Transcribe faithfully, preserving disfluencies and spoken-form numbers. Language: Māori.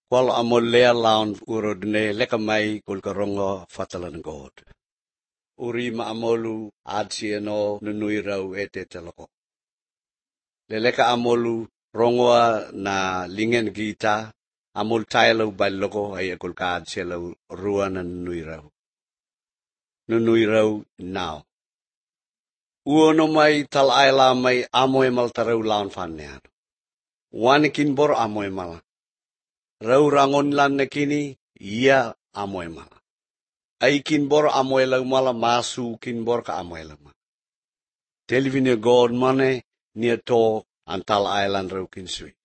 Kwal amol lea laun urodne leka mai kul karongo fatalan God. Uri ma amolu adsieno nunui rau ete teloko. Leleka amolu rongoa na lingen gita amol tailau baloko ay akul ka adsielo rua na nunui rau. Nunui rau now. Uono mai tal aila mai amoy mal tarau laun fanean. Wanikin bor amoy mal. Rau rangon lan nekini ia amoy mal. Ay kinbor amoy lau mala masu kinbor ka amoy lau mala. Telvine God mane nia to antal island rau kinsui.